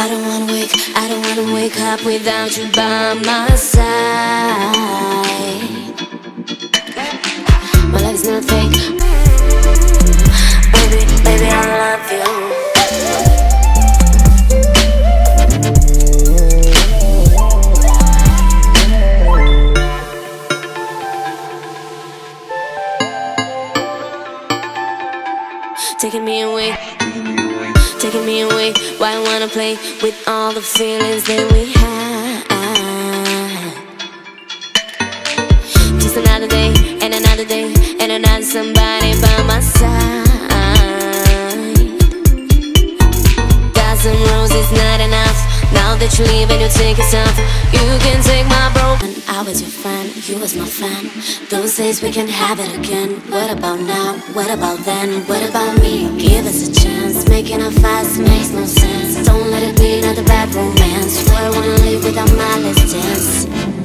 I don't wanna wake up without you by my side. My life's not fake. Baby, I love you. Taking me away. Why I wanna play with all the feelings that we had. Just another day, and another day, and another somebody by my side. Dozen roses not enough. Now that you're leaving, you take yourself. You can take my broken. I was your friend, you was my friend. Those days we can have it again. What about now? What about then? What about me? Give us a chance. Making a fuss makes no sense. Don't let it be another bad romance. Where I wanna live without my list dance.